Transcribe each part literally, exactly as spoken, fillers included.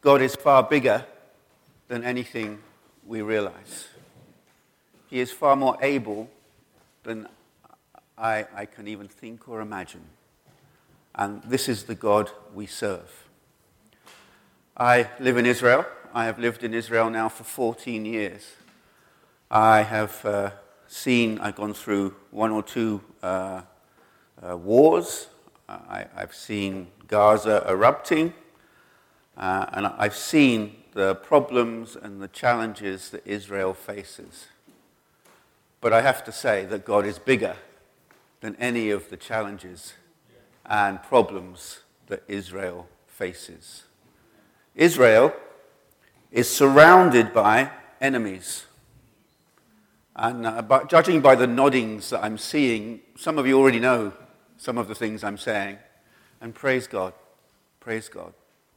God is far bigger than anything we realize. He is far more able than I, I can even think or imagine. And this is the God we serve. I live in Israel. I have lived in Israel now for fourteen years. I have uh, seen, I've gone through one or two uh, uh, wars. I, I've seen Gaza erupting. Uh, and I've seen the problems and the challenges that Israel faces. But I have to say that God is bigger than any of the challenges and problems that Israel faces. Israel is surrounded by enemies. And uh, but judging by the noddings that I'm seeing, some of you already know some of the things I'm saying. And praise God. Praise God.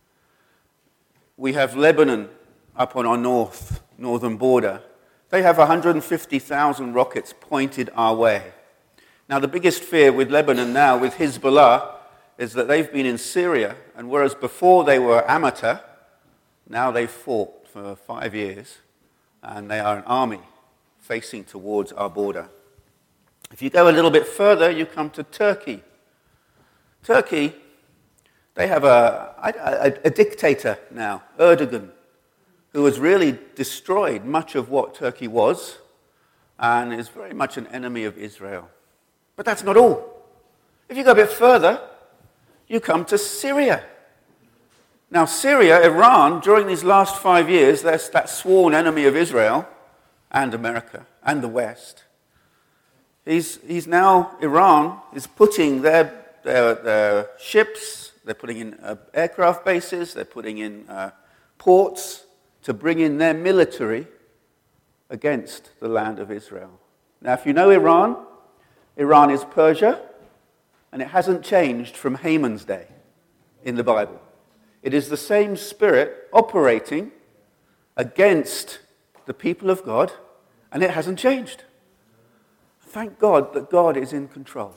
We have Lebanon up on our north, northern border. They have one hundred fifty thousand rockets pointed our way. Now, the biggest fear with Lebanon now, with Hezbollah, is that they've been in Syria, and whereas before they were amateur, now they've fought for five years, and they are an army facing towards our border. If you go a little bit further, you come to Turkey. Turkey, they have a, a, a dictator now, Erdogan, who has really destroyed much of what Turkey was and is very much an enemy of Israel. But that's not all. If you go a bit further, you come to Syria. Now, Syria, Iran, during these last five years, there's that sworn enemy of Israel and America and the West. He's, he's now, Iran is putting their, their, their ships, they're putting in uh, aircraft bases, they're putting in uh, ports to bring in their military against the land of Israel. Now, if you know Iran, Iran is Persia, and it hasn't changed from Haman's day in the Bible. It is the same spirit operating against the people of God, and it hasn't changed. Thank God that God is in control.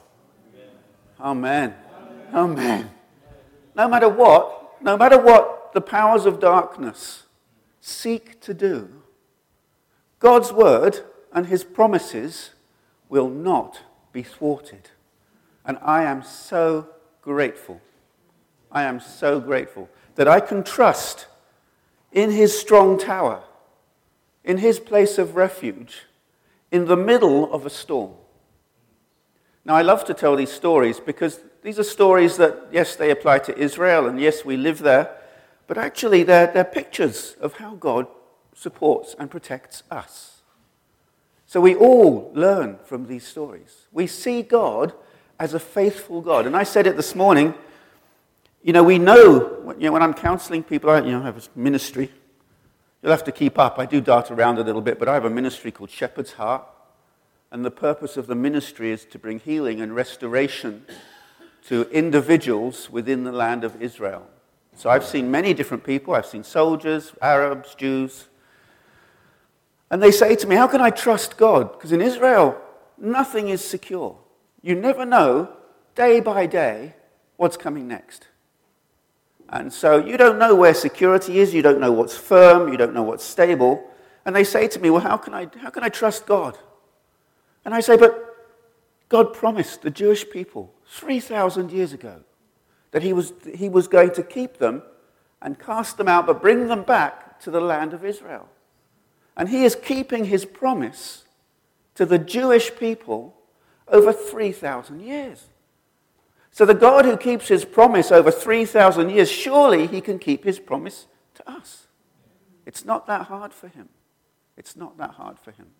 Amen. Amen. Amen. No matter what, no matter what the powers of darkness seek to do, God's word and his promises will not be thwarted. And I am so grateful. I am so grateful that I can trust in his strong tower, in his place of refuge, in the middle of a storm. Now, I love to tell these stories because these are stories that, yes, they apply to Israel, and yes, we live there, but actually they're, they're pictures of how God supports and protects us. So we all learn from these stories. We see God as a faithful God. And I said it this morning, you know, we know, you know when I'm counseling people, I you know, have a ministry. You'll have to keep up. I do dart around a little bit, but I have a ministry called Shepherd's Heart. And the purpose of the ministry is to bring healing and restoration to individuals within the land of Israel. So I've seen many different people. I've seen soldiers, Arabs, Jews. And they say to me, how can I trust God? Because in Israel, nothing is secure. You never know, day by day, what's coming next. And so you don't know where security is. You don't know what's firm. You don't know what's stable. And they say to me, well, how can I, how can I trust God? And I say, but God promised the Jewish people three thousand years ago that he was, he was going to keep them and cast them out, but bring them back to the land of Israel. And he is keeping his promise to the Jewish people over three thousand years. So the God who keeps his promise over three thousand years, surely he can keep his promise to us. It's not that hard for him. It's not that hard for him.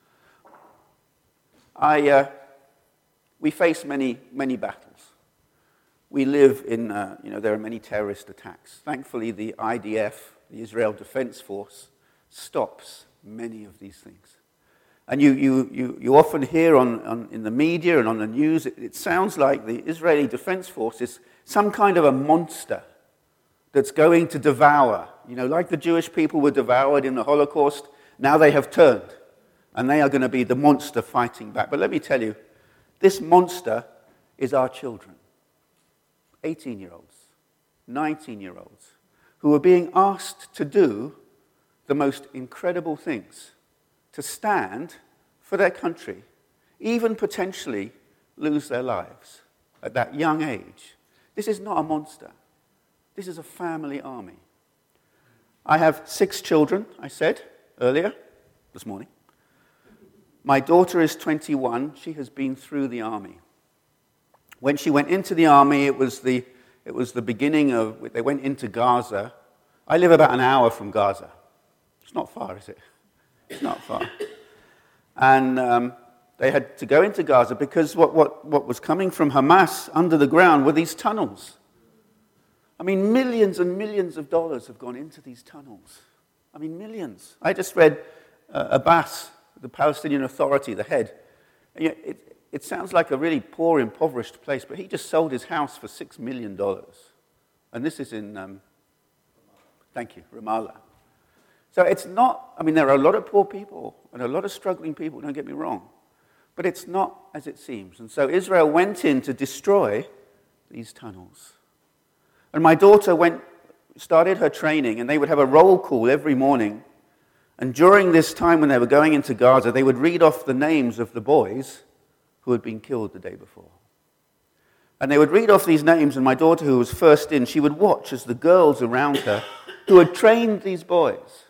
I, uh, we face many, many battles. We live in, uh, you know, there are many terrorist attacks. Thankfully, the I D F, the Israel Defense Force, stops many of these things. And you, you, you, you often hear on, on, in the media and on the news, it, it sounds like the Israeli Defense Force is some kind of a monster that's going to devour. You know, like the Jewish people were devoured in the Holocaust, now they have turned. And they are going to be the monster fighting back. But let me tell you, this monster is our children. eighteen-year-olds, nineteen-year-olds, who were being asked to do the most incredible things, to stand for their country, even potentially lose their lives at that young age. This is not a monster. This is a family army. I have six children, I said earlier, this morning. My daughter is twenty-one. She has been through the army. When she went into the army, it was the, it was the beginning of, they went into Gaza. I live about an hour from Gaza. It's not far, is it? It's not far. And um, they had to go into Gaza because what, what, what was coming from Hamas under the ground were these tunnels. I mean, millions and millions of dollars have gone into these tunnels. I mean, millions. I just read uh, Abbas, the Palestinian Authority, the head. And, you know, it, it sounds like a really poor, impoverished place, but he just sold his house for six million dollars. And this is in, um, thank you, Ramallah. So it's not, I mean, there are a lot of poor people and a lot of struggling people, don't get me wrong. But it's not as it seems. And so Israel went in to destroy these tunnels. And my daughter went, started her training, and they would have a roll call every morning. And during this time when they were going into Gaza, they would read off the names of the boys who had been killed the day before. And they would read off these names, and my daughter, who was first in, she would watch as the girls around her, who had trained these boys,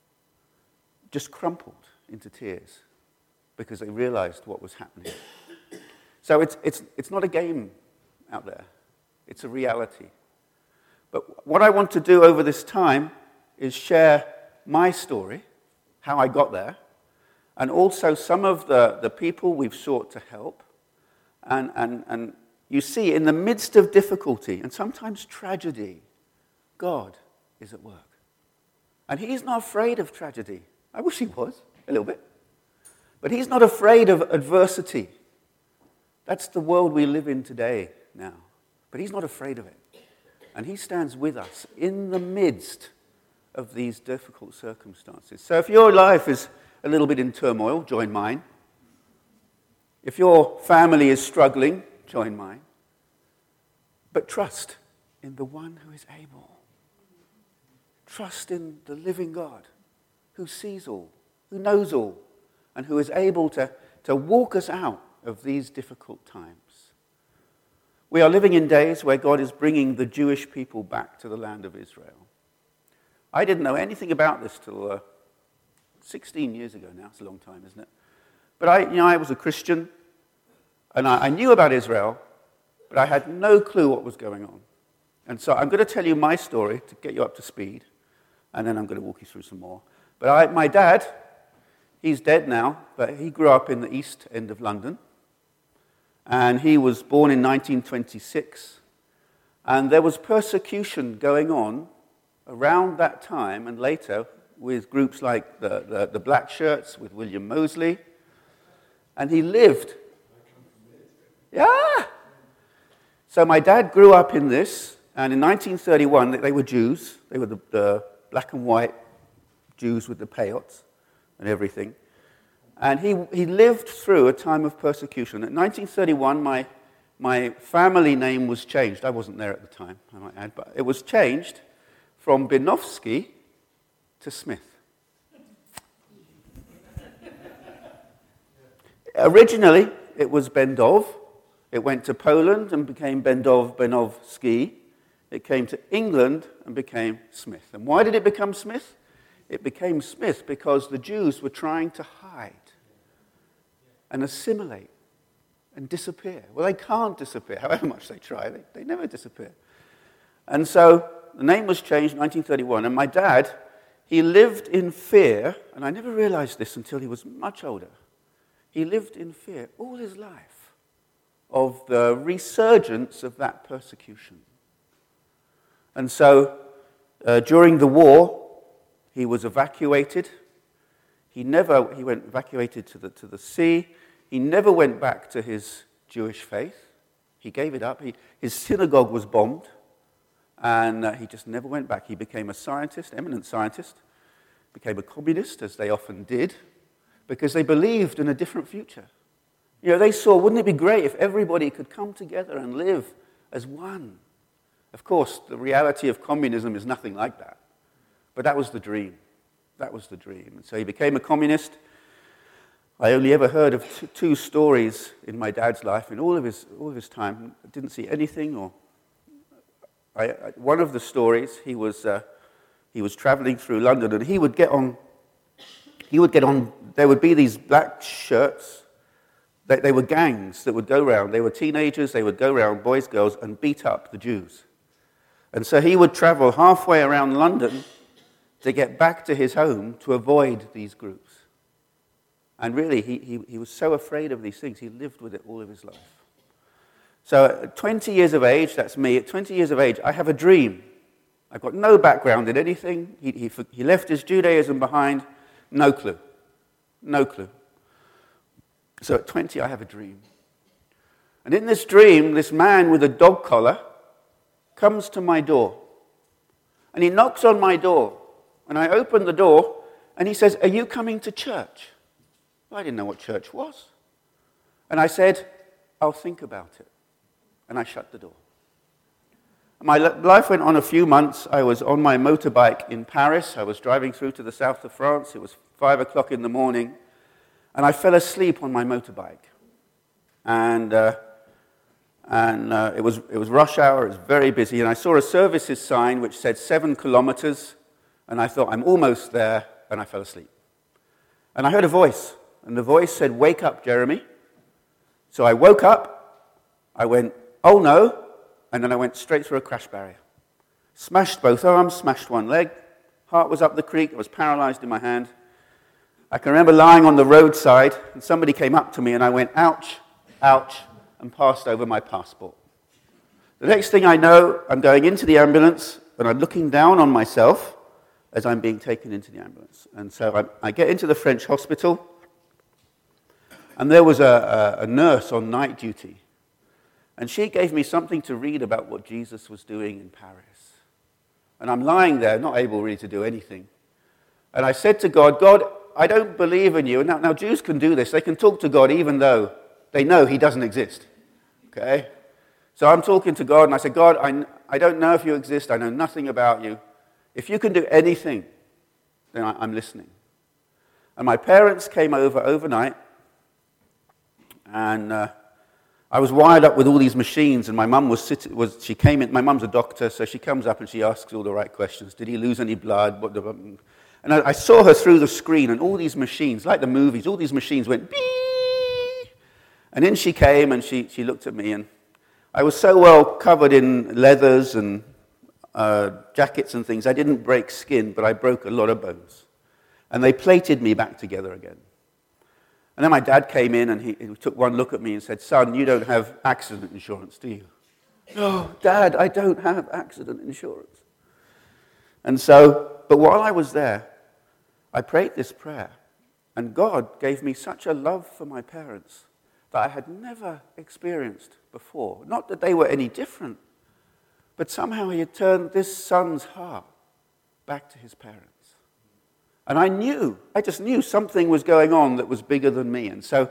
just crumpled into tears because they realized what was happening. So it's, it's, it's not a game out there. It's a reality. But what I want to do over this time is share my story, how I got there, and also some of the, the people we've sought to help. And, and, and you see, in the midst of difficulty and sometimes tragedy, God is at work. And he's not afraid of tragedy. I wish he was, a little bit. But he's not afraid of adversity. That's the world we live in today now. But he's not afraid of it. And he stands with us in the midst of these difficult circumstances. So if your life is a little bit in turmoil, join mine. If your family is struggling, join mine. But trust in the one who is able. Trust in the living God who sees all, who knows all, and who is able to, to walk us out of these difficult times. We are living in days where God is bringing the Jewish people back to the land of Israel. I didn't know anything about this till uh, sixteen years ago now. It's a long time, isn't it? But I, you know, I was a Christian, and I, I knew about Israel, but I had no clue what was going on. And so I'm going to tell you my story to get you up to speed, and then I'm going to walk you through some more. But I, my dad, he's dead now, but he grew up in the East End of London. And he was born in nineteen twenty-six. And there was persecution going on around that time and later with groups like the, the, the Black Shirts, with William Moseley. And he lived. Yeah! So my dad grew up in this, and in nineteen thirty-one, they were Jews. They were the, the black and white Jews with the peyotes and everything. And he, he lived through a time of persecution. In nineteen thirty-one, my, my family name was changed. I wasn't there at the time, I might add, but it was changed from Binovsky to Smith. Originally, it was Bendov. It went to Poland and became Bendov Benovsky. It came to England and became Smith. And why did it become Smith? It became Smith because the Jews were trying to hide and assimilate and disappear. Well, they can't disappear, however much they try. They, they never disappear. And so the name was changed in nineteen thirty-one. And my dad, he lived in fear, and I never realized this until he was much older. He lived in fear all his life of the resurgence of that persecution. And so uh, during the war, he was evacuated. He never, he went evacuated to the, to the sea. He never went back to his Jewish faith. He gave it up. He, his synagogue was bombed, and uh, he just never went back. He became a scientist, eminent scientist, became a communist, as they often did, because they believed in a different future. You know, they saw, wouldn't it be great if everybody could come together and live as one, Of course, the reality of communism is nothing like that. But that was the dream. That was the dream. And so he became a communist. I only ever heard of t- two stories in my dad's life in all of his all of his time. I didn't see anything. Or I, I, one of the stories, he was uh, he was traveling through London, and he would get on. He would get on. There would be these black shirts. They, they were gangs that would go around. They were teenagers. They would go around, boys, girls, and beat up the Jews. And so he would travel halfway around London to get back to his home to avoid these groups. And really, he, he, he was so afraid of these things, he lived with it all of his life. So at twenty years of age, that's me, at twenty years of age, I have a dream. I've got no background in anything. He, he, he left his Judaism behind, no clue. No clue. So at twenty, I have a dream. And in this dream, this man with a dog collar comes to my door. And he knocks on my door. And I open the door, and he says, "Are you coming to church?" Well, I didn't know what church was. And I said, "I'll think about it." And I shut the door. My life went on a few months. I was on my motorbike in Paris. I was driving through to the south of France. It was five o'clock in the morning. And I fell asleep on my motorbike. And uh, and uh, it was it was rush hour. It was very busy. And I saw a services sign which said seven kilometers. And I thought, I'm almost there. And I fell asleep. And I heard a voice. And the voice said, "Wake up, Jeremy." So I woke up. I went, "Oh no." And then I went straight through a crash barrier. Smashed both arms, smashed one leg. Heart was up the creek. I was paralyzed in my hand. I can remember lying on the roadside, and somebody came up to me, and I went, "Ouch, ouch," and passed over my passport. The next thing I know, I'm going into the ambulance, and I'm looking down on myself as I'm being taken into the ambulance. And so I, I get into the French hospital, and there was a, a, a nurse on night duty. And she gave me something to read about what Jesus was doing in Paris. And I'm lying there, not able really to do anything. And I said to God, "God, I don't believe in you." And now, now Jews can do this. They can talk to God even though they know he doesn't exist. Okay? So I'm talking to God, and I said, "God, I, I don't know if you exist. I know nothing about you. If you can do anything, then I, I'm listening." And my parents came over overnight, and uh, I was wired up with all these machines, and my mum was sitting, was, she came in, my mum's a doctor, so she comes up and she asks all the right questions. Did he lose any blood? What the, and I, I saw her through the screen, and all these machines, like the movies, all these machines went beep. And in she came, and she, she looked at me, and I was so well covered in leathers and uh, jackets and things, I didn't break skin, but I broke a lot of bones. And they plated me back together again. And then my dad came in, and he, he took one look at me and said, "Son, you don't have accident insurance, do you?" "No, Dad, I don't have accident insurance." And so, but while I was there, I prayed this prayer, and God gave me such a love for my parents that I had never experienced before. Not that they were any different, but somehow he had turned this son's heart back to his parents. And I knew, I just knew something was going on that was bigger than me. And so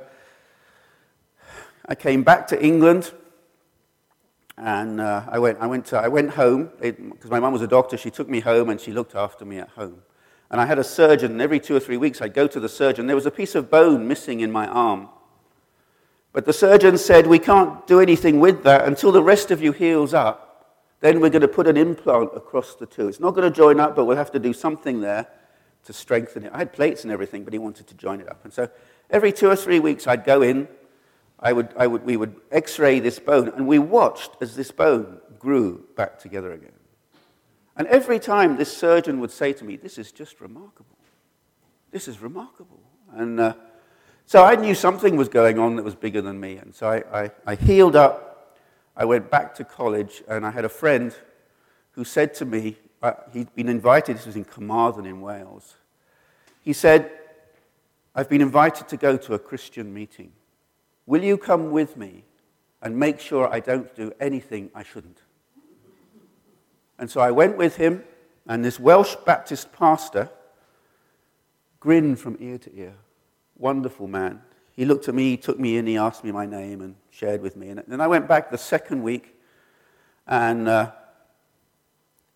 I came back to England, and uh, I went I went, to, I went home, because my mum was a doctor. She took me home, and she looked after me at home. And I had a surgeon, and every two or three weeks I'd go to the surgeon. There was a piece of bone missing in my arm. But the surgeon said, "We can't do anything with that until the rest of you heals up. Then we're going to put an implant across the two. It's not going to join up, but we'll have to do something there to strengthen it." I had plates and everything, but he wanted to join it up. And so every two or three weeks I'd go in, I would, I would, we would x-ray this bone, and we watched as this bone grew back together again. And every time this surgeon would say to me, "This is just remarkable. This is remarkable." And uh, so I knew something was going on that was bigger than me. And so I, I, I healed up. I went back to college, and I had a friend who said to me, uh, he'd been invited, this was in Carmarthen in Wales. He said, "I've been invited to go to a Christian meeting. Will you come with me and make sure I don't do anything I shouldn't?" And so I went with him, and this Welsh Baptist pastor grinned from ear to ear. Wonderful man. He looked at me, he took me in, he asked me my name and shared with me. And then I went back the second week, and uh,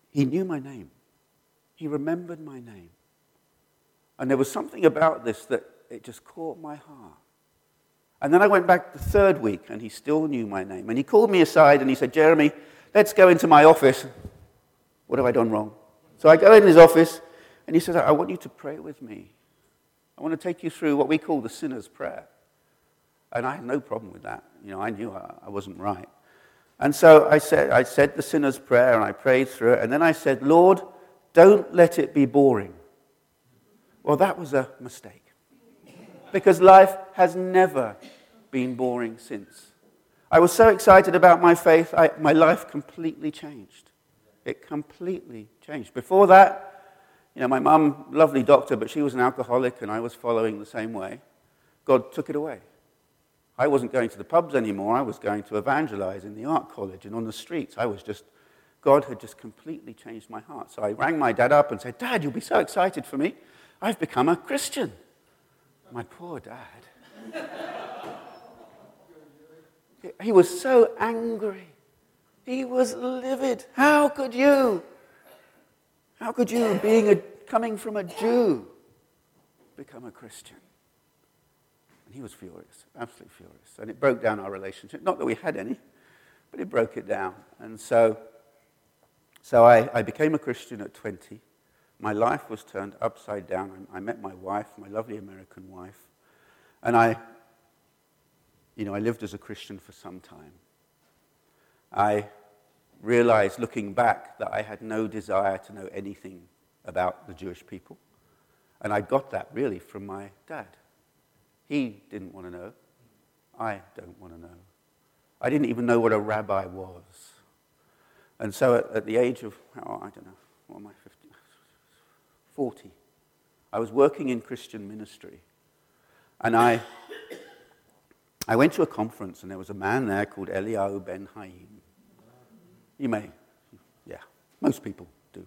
He knew my name. He remembered my name. And there was something about this that it just caught my heart. And then I went back the third week, and he still knew my name. And he called me aside, and he said, Jeremy, let's go into my office. What have I done wrong? So I go in his office, and he said, I want you to pray with me. I want to take you through what we call the sinner's prayer. And I had no problem with that. You know, I knew I, I wasn't right. And so I said, I said the sinner's prayer, and I prayed through it. And then I said, Lord, don't let it be boring. Well, that was a mistake. Because life has never been boring since. I was so excited about my faith, I, my life completely changed. It completely changed. Before that, you know, my mum, lovely doctor, but she was an alcoholic and I was following the same way. God took it away. I wasn't going to the pubs anymore. I was going to evangelize in the art college and on the streets. I was just, God had just completely changed my heart. So I rang my dad up and said, Dad, you'll be so excited for me. I've become a Christian. My poor dad. He was so angry. He was livid. How could you? How could you, being a, coming from a Jew, become a Christian? And he was furious, absolutely furious. And it broke down our relationship. Not that we had any, but it broke it down. And so, so I, I became a Christian at twenty. My life was turned upside down. I, I met my wife, my lovely American wife. And I, you know, I lived as a Christian for some time. I realized, looking back, that I had no desire to know anything about the Jewish people. And I got that, really, from my dad. He didn't want to know. I don't want to know. I didn't even know what a rabbi was. And so at, at the age of, oh, I don't know, what am I, fifty, forty, I was working in Christian ministry. And I I went to a conference, and there was a man there called Eliyahu Ben Haim. You may, yeah, most people do.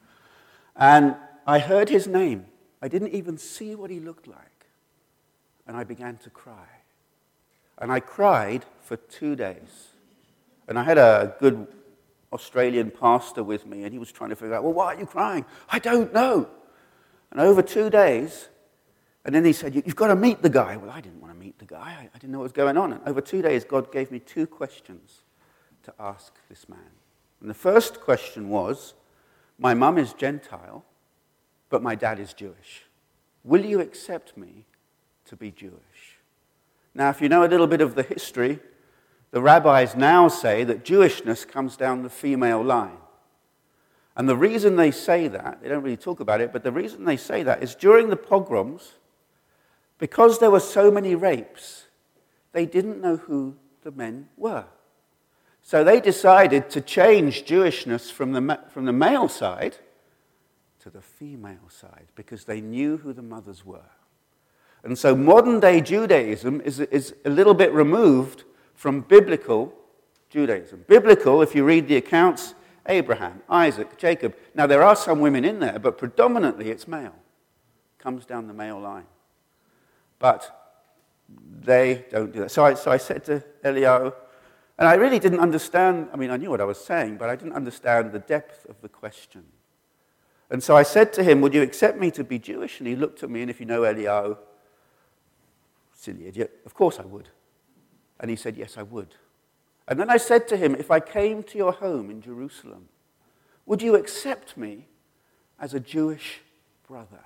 And I heard his name. I didn't even see what he looked like. And I began to cry. And I cried for two days. And I had a good Australian pastor with me, and he was trying to figure out, well, why are you crying? I don't know. And over two days, and then he said, you've got to meet the guy. Well, I didn't want to meet the guy. I, I didn't know what was going on. And over two days, God gave me two questions to ask this man. And the first question was, my mum is Gentile, but my dad is Jewish. Will you accept me to be Jewish? Now, if you know a little bit of the history, the rabbis now say that Jewishness comes down the female line. And the reason they say that, they don't really talk about it, but the reason they say that is during the pogroms, because there were so many rapes, they didn't know who the men were. So they decided to change Jewishness from the, from the male side to the female side, because they knew who the mothers were. And so modern-day Judaism is, is a little bit removed from biblical Judaism. Biblical, if you read the accounts, Abraham, Isaac, Jacob. Now, there are some women in there, but predominantly it's male. Comes down the male line. But they don't do that. So I, so I said to Eliyahu, and I really didn't understand, I mean, I knew what I was saying, but I didn't understand the depth of the question. And so I said to him, would you accept me to be Jewish? And he looked at me, and if you know Eliyahu, silly idiot, of course I would. And he said, yes, I would. And then I said to him, if I came to your home in Jerusalem, would you accept me as a Jewish brother?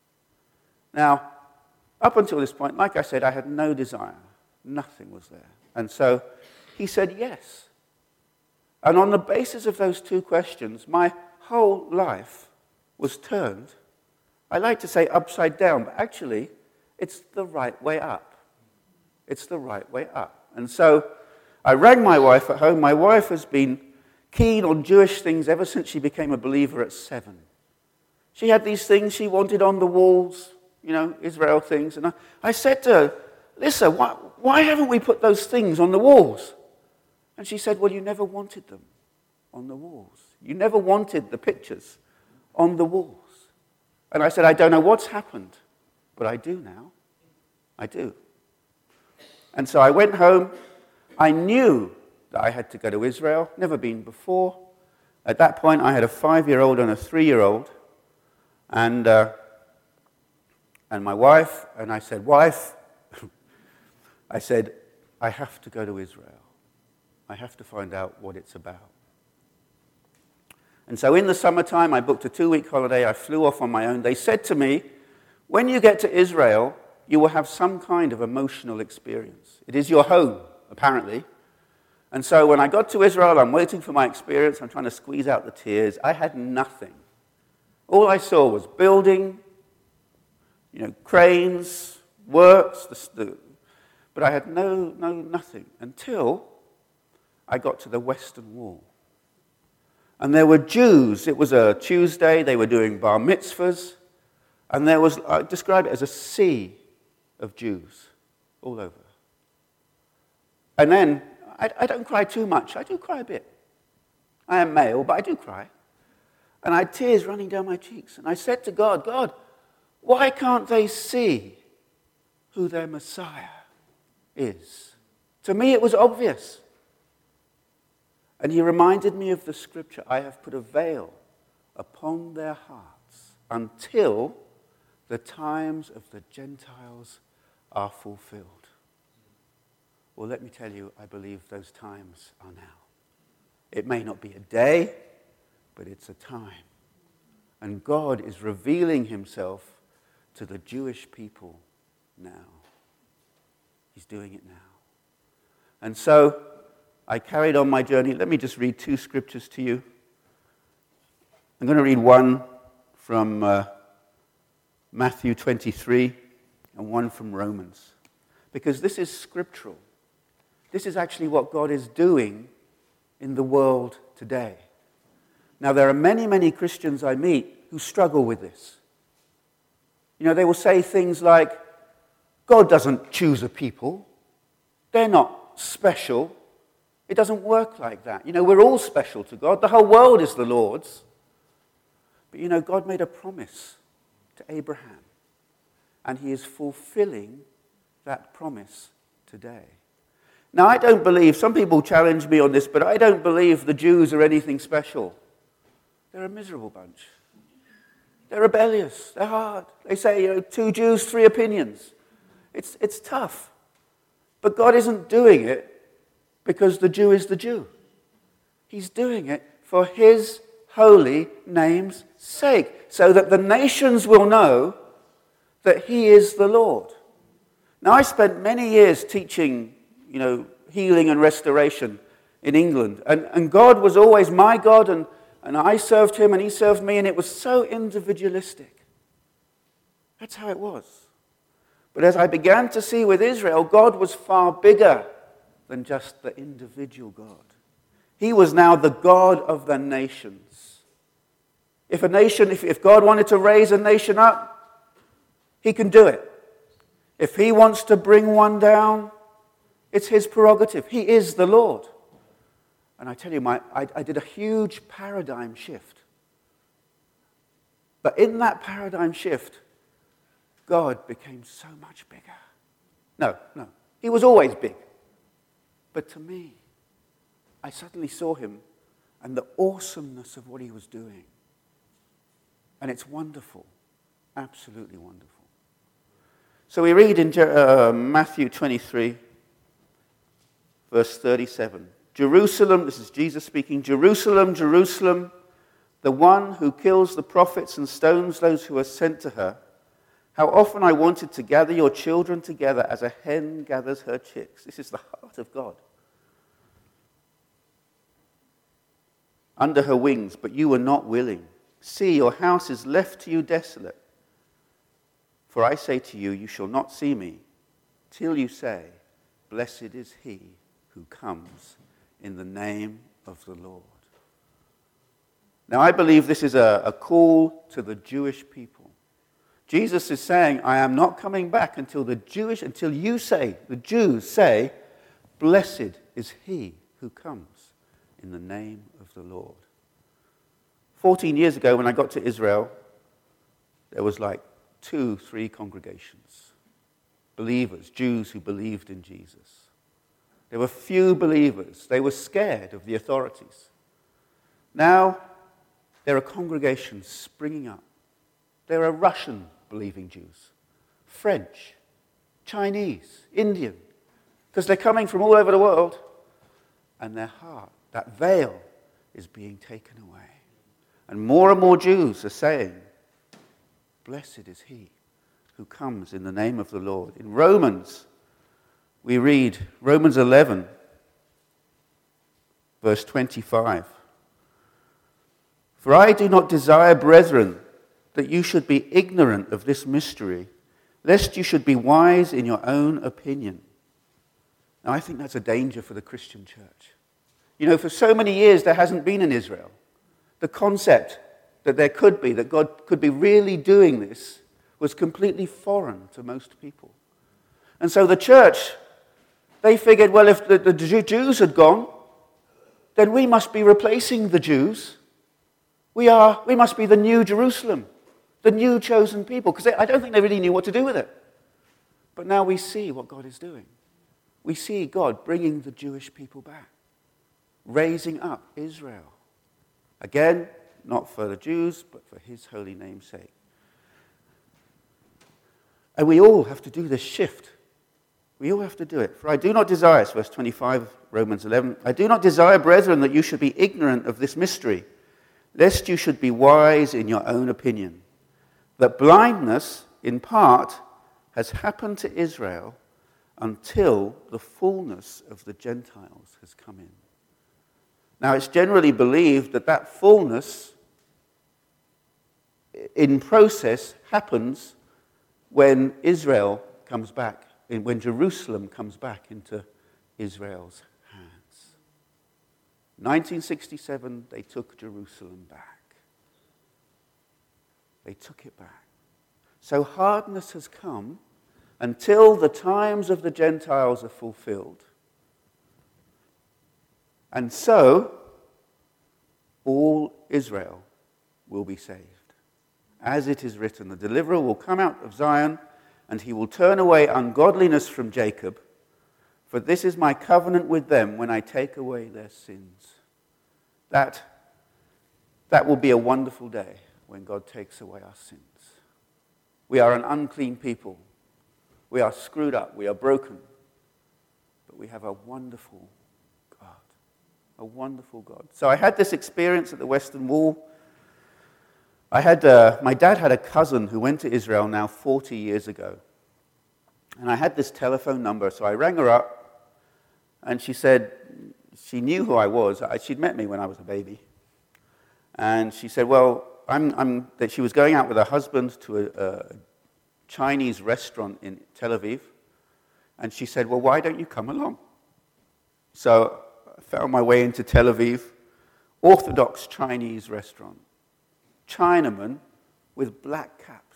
Now, up until this point, like I said, I had no desire. Nothing was there. And so he said yes. And on the basis of those two questions, my whole life was turned, I like to say upside down, but actually, it's the right way up. It's the right way up. And so I rang my wife at home. My wife has been keen on Jewish things ever since she became a believer at seven. She had these things she wanted on the walls, you know, Israel things. And I, I said to her, Lisa, why, why haven't we put those things on the walls? And she said, well, you never wanted them on the walls. You never wanted the pictures on the walls. And I said, I don't know what's happened, but I do now. I do. And so I went home. I knew that I had to go to Israel, never been before. At that point, I had a five-year-old and a three-year-old, and uh, and my wife, and I said, wife, I said, I have to go to Israel. I have to find out what it's about. And so in the summertime, I booked a two-week holiday. I flew off on my own. They said to me, when you get to Israel, you will have some kind of emotional experience. It is your home, apparently. And so when I got to Israel, I'm waiting for my experience. I'm trying to squeeze out the tears. I had nothing. All I saw was building, you know, cranes, works, the, the, but I had no, no, nothing until I got to the Western Wall. And there were Jews. It was a Tuesday. They were doing bar mitzvahs. And there was, I describe it as a sea of Jews all over. And then, I, I don't cry too much. I do cry a bit. I am male, but I do cry. And I had tears running down my cheeks. And I said to God, God, why can't they see who their Messiah is? To me, it was obvious. And he reminded me of the scripture, I have put a veil upon their hearts until the times of the Gentiles are fulfilled. Well, let me tell you, I believe those times are now. It may not be a day, but it's a time. And God is revealing himself to the Jewish people now. He's doing it now. And so I carried on my journey. Let me just read two scriptures to you. I'm going to read one from uh, Matthew twenty-three and one from Romans. Because this is scriptural. This is actually what God is doing in the world today. Now, there are many, many Christians I meet who struggle with this. You know, they will say things like, God doesn't choose a people. They're not special. It doesn't work like that. You know, we're all special to God. The whole world is the Lord's. But you know, God made a promise to Abraham. And he is fulfilling that promise today. Now, I don't believe, some people challenge me on this, but I don't believe the Jews are anything special. They're a miserable bunch. They're rebellious. They're hard. They say, you know, two Jews, three opinions. It's, it's tough. But God isn't doing it because the Jew is the Jew. He's doing it for his holy name's sake, so that the nations will know that he is the Lord. Now, I spent many years teaching, you know, healing and restoration in England. And, and God was always my God, and, and I served him, and he served me, and it was so individualistic. That's how it was. But as I began to see with Israel, God was far bigger than just the individual God. He was now the God of the nations. If a nation, if, if God wanted to raise a nation up, he can do it. If he wants to bring one down, it's his prerogative. He is the Lord. And I tell you, my, I, I did a huge paradigm shift. But in that paradigm shift, God became so much bigger. No, no. He was always big. But to me, I suddenly saw him and the awesomeness of what he was doing. And it's wonderful. Absolutely wonderful. So we read in uh, Matthew twenty-three, verse thirty-seven. Jerusalem, this is Jesus speaking, Jerusalem, Jerusalem, the one who kills the prophets and stones those who are sent to her. How often I wanted to gather your children together as a hen gathers her chicks. This is the heart of God. Under her wings, but you were not willing. See, your house is left to you desolate. For I say to you, you shall not see me till you say, blessed is he who comes in the name of the Lord. Now I believe this is a, a call to the Jewish people. Jesus is saying, I am not coming back until the Jewish, until you say, the Jews say, blessed is he who comes in the name of the Lord. Fourteen years ago when I got to Israel, there was like two, three congregations. Believers, Jews who believed in Jesus. There were few believers. They were scared of the authorities. Now there are congregations springing up. There are Russian-believing Jews, French, Chinese, Indian, because they're coming from all over the world, and their heart, that veil, is being taken away. And more and more Jews are saying, blessed is he who comes in the name of the Lord. In Romans, we read, Romans eleven, verse twenty-five. For I do not desire, brethren, that you should be ignorant of this mystery, lest you should be wise in your own opinion. Now, I think that's a danger for the Christian church. You know, for so many years there hasn't been in Israel. The concept that there could be, that God could be really doing this, was completely foreign to most people. And so the church, they figured, well, if the, the Jews had gone, then we must be replacing the Jews. We are, we must be the new Jerusalem, the new chosen people, because I don't think they really knew what to do with it. But now we see what God is doing. We see God bringing the Jewish people back, raising up Israel. Again, not for the Jews, but for his holy name's sake. And we all have to do this shift. We all have to do it. For I do not desire, verse twenty-five, Romans eleven, I do not desire, brethren, that you should be ignorant of this mystery, lest you should be wise in your own opinion, that blindness, in part, has happened to Israel until the fullness of the Gentiles has come in. Now, it's generally believed that that fullness in process happens when Israel comes back, when Jerusalem comes back into Israel's hands. nineteen sixty-seven, they took Jerusalem back. They took it back. So hardness has come until the times of the Gentiles are fulfilled. And so, all Israel will be saved. As it is written, the deliverer will come out of Zion, and he will turn away ungodliness from Jacob, for this is my covenant with them when I take away their sins. That, that will be a wonderful day when God takes away our sins. We are an unclean people. We are screwed up. We are broken. But we have a wonderful God. A wonderful God. So I had this experience at the Western Wall. I had, uh, my dad had a cousin who went to Israel now forty years ago. And I had this telephone number, so I rang her up, and she said, she knew who I was. She'd met me when I was a baby. And she said, well, I'm, I'm, that she was going out with her husband to a, a Chinese restaurant in Tel Aviv. And she said, well, why don't you come along? So I found my way into Tel Aviv, Orthodox Chinese restaurant. Chinamen with black caps.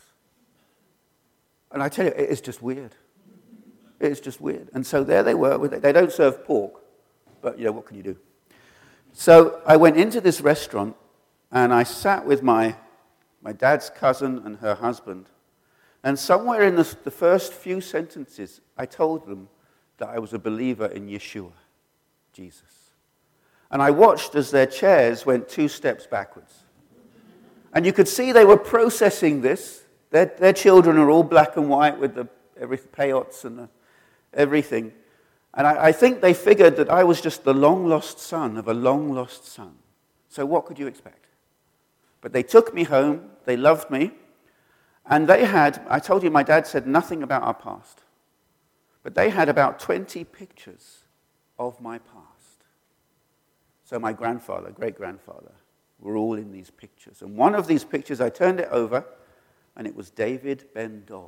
And I tell you, it's just weird. It's just weird. And so there they were. With, they don't serve pork, but, you know, what can you do? So I went into this restaurant, and I sat with my, my dad's cousin and her husband. And somewhere in the, the first few sentences, I told them that I was a believer in Yeshua, Jesus. And I watched as their chairs went two steps backwards. And you could see they were processing this. Their, their children are all black and white with the every payots and the, everything. And I, I think they figured that I was just the long-lost son of a long-lost son. So what could you expect? But they took me home. They loved me. And they had, I told you my dad said nothing about our past. But they had about twenty pictures of my past. So my grandfather, great-grandfather, were all in these pictures. And one of these pictures, I turned it over, and it was David Ben Dov.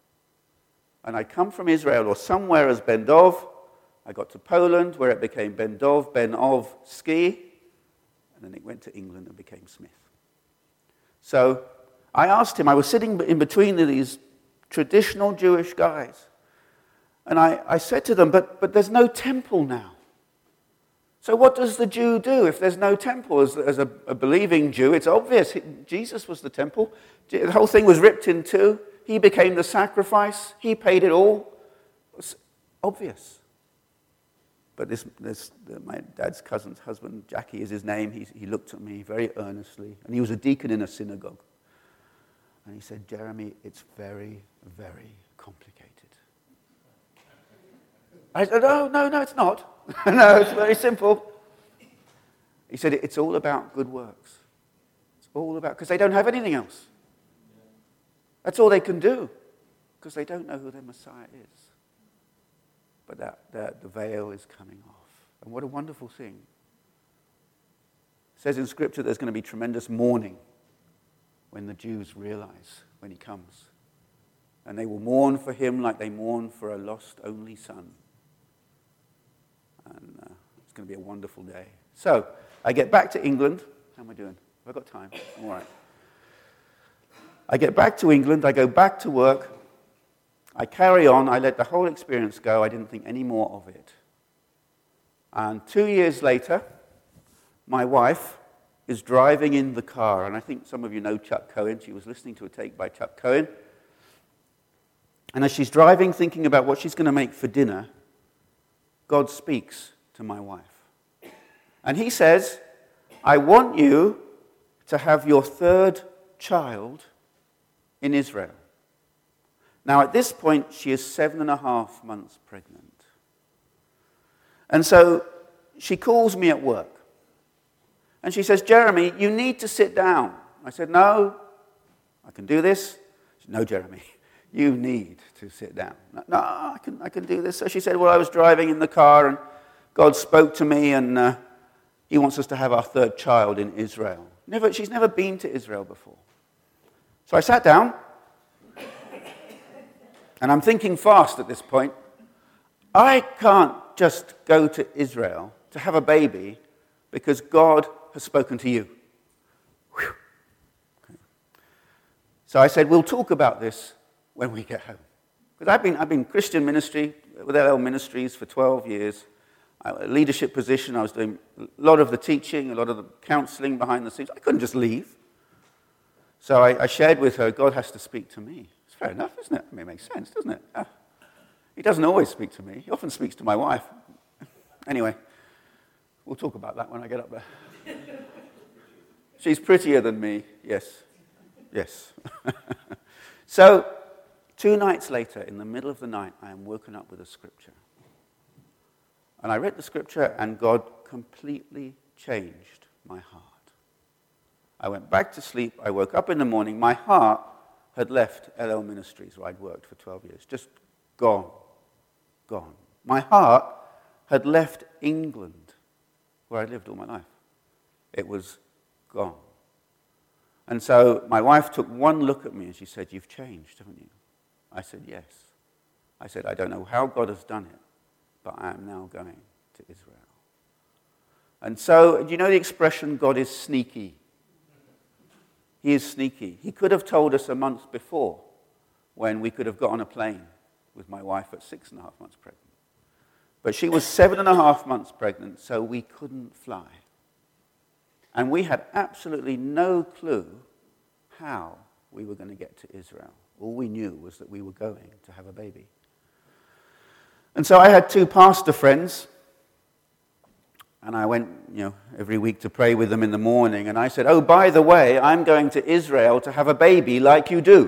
And I come from Israel or somewhere as Ben Dov. I got to Poland, where it became Ben Dov, Ben Ov, Ski, and then it went to England and became Smith. So I asked him, I was sitting in between these traditional Jewish guys, and I, I said to them, but, but there's no temple now. So what does the Jew do if there's no temple? As, as a, a believing Jew, it's obvious. Jesus was the temple. The whole thing was ripped in two. He became the sacrifice. He paid it all. It's obvious. But this, this my dad's cousin's husband, Jackie is his name, he, he looked at me very earnestly, and he was a deacon in a synagogue. And he said, Jeremy, it's very, very complicated. I said, oh, no, no, it's not. No, it's very simple. He said, it's all about good works. It's all about, because they don't have anything else. That's all they can do, because they don't know who their Messiah is. But that, that the veil is coming off. And what a wonderful thing. It says in Scripture there's going to be tremendous mourning when the Jews realize when he comes. And they will mourn for him like they mourn for a lost only son. And uh, it's going to be a wonderful day. So, I get back to England. How am I doing? Have I got time? All right. I get back to England. I go back to work. I carry on. I let the whole experience go. I didn't think any more of it. And two years later, my wife is driving in the car. And I think some of you know Chuck Cohen. She was listening to a take by Chuck Cohen. And as she's driving, thinking about what she's going to make for dinner, God speaks to my wife. And he says, I want you to have your third child in Israel. Now, at this point, she is seven and a half months pregnant. And so she calls me at work. And she says, Jeremy, you need to sit down. I said, no, I can do this. She said, no, Jeremy, you need to sit down. No, I can, I can do this. So she said, well, I was driving in the car and God spoke to me and uh, he wants us to have our third child in Israel. Never, she's never been to Israel before. So I sat down. And I'm thinking fast at this point. I can't just go to Israel to have a baby because God has spoken to you. Okay. So I said, we'll talk about this when we get home. Because I've been, I've been Christian ministry with L L Ministries for twelve years. I, a leadership position. I was doing a lot of the teaching, a lot of the counseling behind the scenes. I couldn't just leave. So I, I shared with her, God has to speak to me. Fair enough, isn't it? I mean, it makes sense, doesn't it? Ah. He doesn't always speak to me. He often speaks to my wife. Anyway, we'll talk about that when I get up there. She's prettier than me, yes. Yes. So, two nights later, in the middle of the night, I am woken up with a scripture. And I read the scripture, and God completely changed my heart. I went back to sleep. I woke up in the morning. My heart had left L L Ministries, where I'd worked for twelve years. Just gone. Gone. My heart had left England, where I'd lived all my life. It was gone. And so my wife took one look at me and she said, you've changed, haven't you? I said, yes. I said, I don't know how God has done it, but I am now going to Israel. And so, do you know the expression, God is sneaky? He is sneaky. He could have told us a month before when we could have got on a plane with my wife at six and a half months pregnant. But she was seven and a half months pregnant, so we couldn't fly. And we had absolutely no clue how we were going to get to Israel. All we knew was that we were going to have a baby. And so I had two pastor friends, and I went, you know, every week to pray with them in the morning. And I said, oh, by the way, I'm going to Israel to have a baby like you do.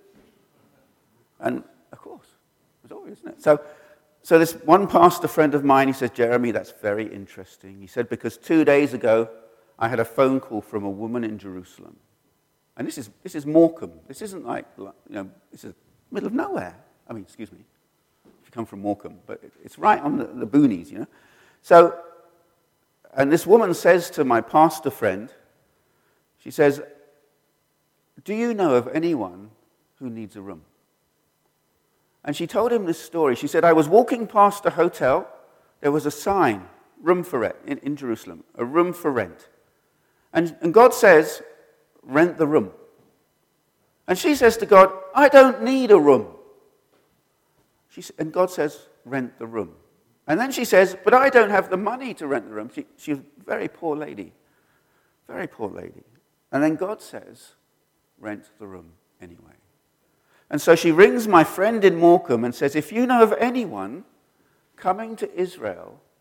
And, of course, it was obvious, isn't it? So, so this one pastor friend of mine, he says, Jeremy, that's very interesting. He said, because two days ago, I had a phone call from a woman in Jerusalem. And this is this is Morecambe. This isn't like, you know, this is middle of nowhere. I mean, excuse me, if you come from Morecambe. But it's right on the, the boonies, you know. So... And this woman says to my pastor friend, she says, do you know of anyone who needs a room? And she told him this story. She said, I was walking past a hotel. There was a sign, room for rent, in, in Jerusalem, a room for rent. And, and God says, rent the room. And she says to God, I don't need a room. She, and God says, rent the room. And then she says, but I don't have the money to rent the room. She, she's a very poor lady. Very poor lady. And then God says, rent the room anyway. And so she rings my friend in Morecambe and says, if you know of anyone coming to Israel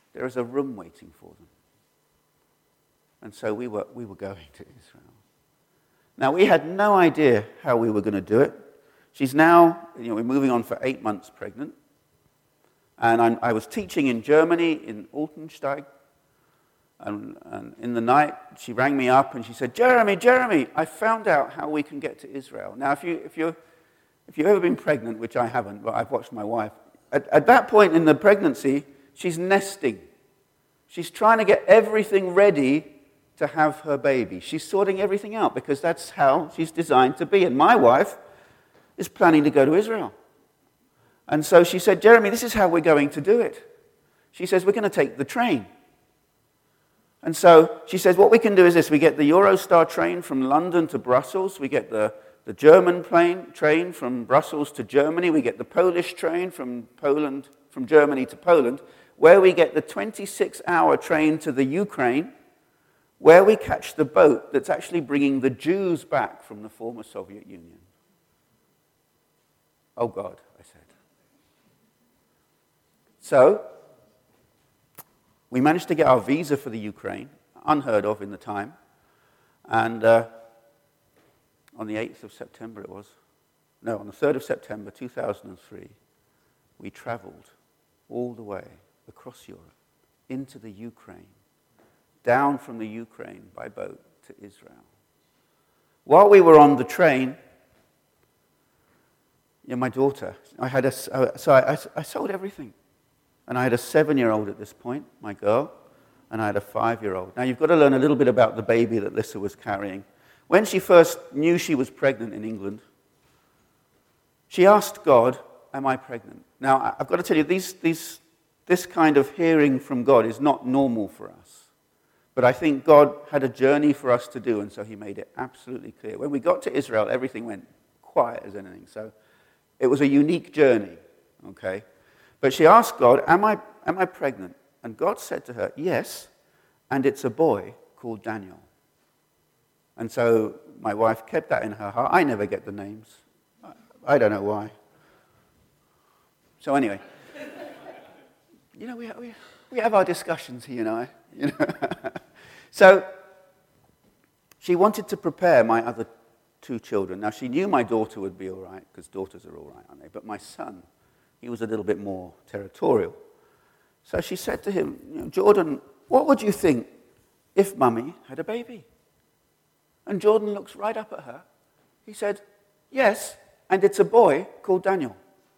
there is a room waiting for them. And so we were, we were going to Israel. Now, we had no idea how we were going to do it. She's now, you know, we're moving on for eight months pregnant. And I'm, I was teaching in Germany, in Altensteig. And, and in the night, she rang me up and she said, Jeremy, Jeremy, I found out how we can get to Israel. Now, if, you, if, you're, if you've ever been pregnant, which I haven't, but I've watched my wife, at, at that point in the pregnancy, she's nesting. She's trying to get everything ready to have her baby. She's sorting everything out because that's how she's designed to be. And my wife is planning to go to Israel. And so she said, Jeremy, this is how we're going to do it. She says, we're going to take the train. And so she says, what we can do is this. We get the Eurostar train from London to Brussels. We get the, the German plane, train from Brussels to Germany. We get the Polish train from Poland, from Germany to Poland, where we get the twenty-six hour train to the Ukraine, where we catch the boat that's actually bringing the Jews back from the former Soviet Union. Oh, God, I said. So we managed to get our visa for the Ukraine, unheard of in the time. And uh, on the eighth of September it was, no, on the third of September two thousand three, we traveled all the way across Europe into the Ukraine, down from the Ukraine by boat to Israel. While we were on the train, you know, my daughter, I had a, so I, I sold everything. And I had a seven-year-old at this point, my girl, and I had a five-year-old. Now, you've got to learn a little bit about the baby that Lissa was carrying. When she first knew she was pregnant in England, she asked God, am I pregnant? Now, I've got to tell you, these, these, this kind of hearing from God is not normal for us. But I think God had a journey for us to do, and so he made it absolutely clear. When we got to Israel, everything went quiet as anything. So it was a unique journey, okay? But she asked God, am I, am I pregnant? And God said to her, yes, and it's a boy called Daniel. And so my wife kept that in her heart. I never get the names. I don't know why. So anyway, you know, we, we, we have our discussions, he and I. You know? So she wanted to prepare my other two children. Now, she knew my daughter would be all right, because daughters are all right, aren't they? But my son, he was a little bit more territorial. So she said to him, you know, Jordan, what would you think if Mummy had a baby? And Jordan looks right up at her. He said, yes, and it's a boy called Daniel.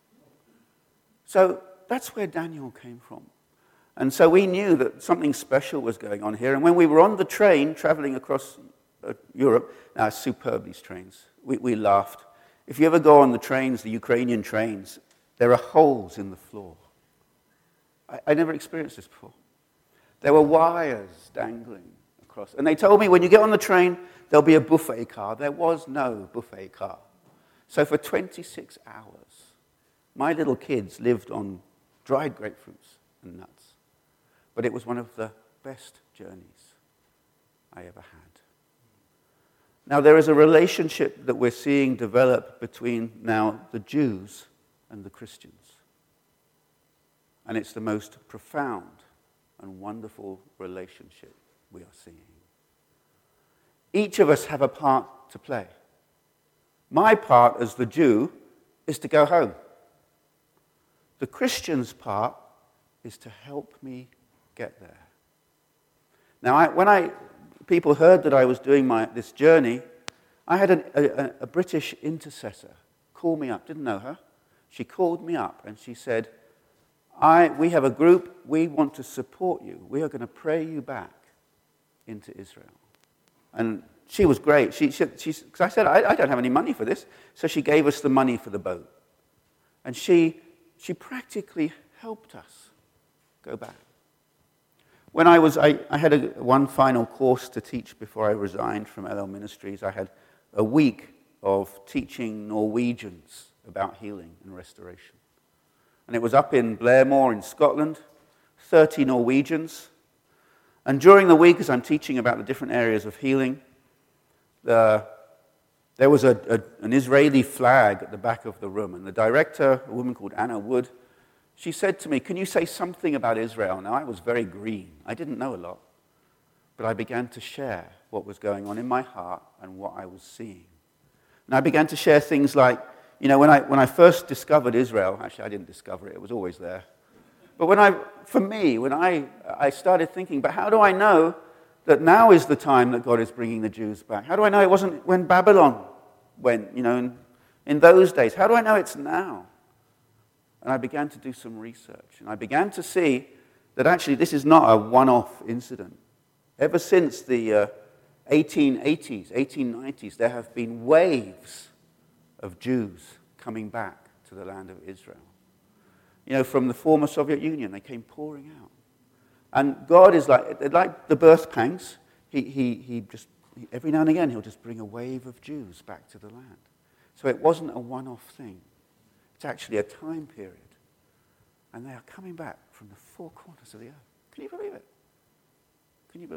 So that's where Daniel came from. And so we knew that something special was going on here. And when we were on the train traveling across uh, Europe, now superb these trains, we, we laughed. If you ever go on the trains, the Ukrainian trains, there are holes in the floor. I, I never experienced this before. There were wires dangling across. And they told me, when you get on the train, there'll be a buffet car. There was no buffet car. So for twenty-six hours, my little kids lived on dried grapefruits and nuts. But it was one of the best journeys I ever had. Now, there is a relationship that we're seeing develop between now the Jews and the Christians. And it's the most profound and wonderful relationship we are seeing. Each of us have a part to play. My part as the Jew is to go home. The Christian's part is to help me get there. Now, I, when I people heard that I was doing my this journey, I had an, a, a British intercessor call me up. Didn't know her. She called me up and she said, I, we have a group, we want to support you. We are going to pray you back into Israel. And she was great. She, she, she, cause I said, I, I don't have any money for this. So she gave us the money for the boat. And she, she practically helped us go back. When I was, I, I had a, one final course to teach before I resigned from L L Ministries. I had a week of teaching Norwegians about healing and restoration. And it was up in Blairmore in Scotland, thirty Norwegians. And during the week, as I'm teaching about the different areas of healing, the, there was a, a, an Israeli flag at the back of the room. And the director, a woman called Anna Wood, she said to me, can you say something about Israel? Now, I was very green. I didn't know a lot. But I began to share what was going on in my heart and what I was seeing. And I began to share things like, you know, when I, when I first discovered Israel, actually I didn't discover it, it was always there. But when I, for me, when I, I started thinking, but how do I know that now is the time that God is bringing the Jews back? How do I know it wasn't when Babylon went, you know, in, in those days? How do I know it's now? And I began to do some research, and I began to see that actually this is not a one-off incident. Ever since the uh, eighteen eighties, eighteen nineties, there have been waves of Jews coming back to the land of Israel. You know, from the former Soviet Union, they came pouring out. And God is like, like the birth pangs, he, he, he just, every now and again, he'll just bring a wave of Jews back to the land. So it wasn't a one-off thing. It's actually a time period. And they are coming back from the four corners of the earth. Can you believe it?